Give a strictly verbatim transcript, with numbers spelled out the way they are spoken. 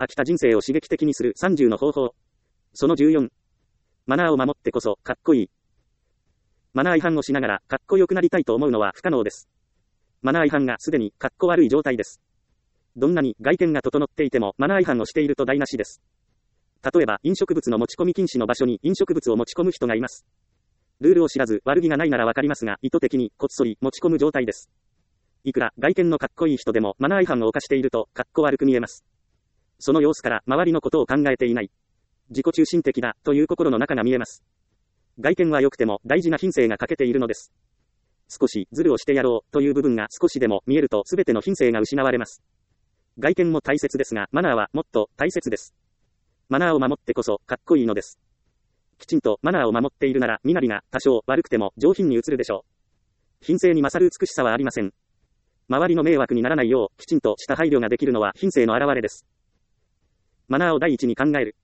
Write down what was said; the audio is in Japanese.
飽きた人生を刺激的にするさんじゅうの方法。そのじゅうよん。マナーを守ってこそかっこいい。マナー違反をしながらかっこよくなりたいと思うのは不可能です。マナー違反がすでにかっこ悪い状態です。どんなに外見が整っていてもマナー違反をしていると台無しです。例えば飲食物の持ち込み禁止の場所に飲食物を持ち込む人がいます。ルールを知らず悪気がないならわかりますが、意図的にこっそり持ち込む状態です。いくら外見のかっこいい人でもマナー違反を犯しているとかっこ悪く見えます。その様子から周りのことを考えていない、自己中心的だという心の中が見えます。外見は良くても大事な品性が欠けているのです。少しズルをしてやろうという部分が少しでも見えると全ての品性が失われます。外見も大切ですがマナーはもっと大切です。マナーを守ってこそかっこいいのです。きちんとマナーを守っているなら身なりが多少悪くても上品に映るでしょう。品性に勝る美しさはありません。周りの迷惑にならないようきちんとした配慮ができるのは品性の表れです。マナーを第一に考える。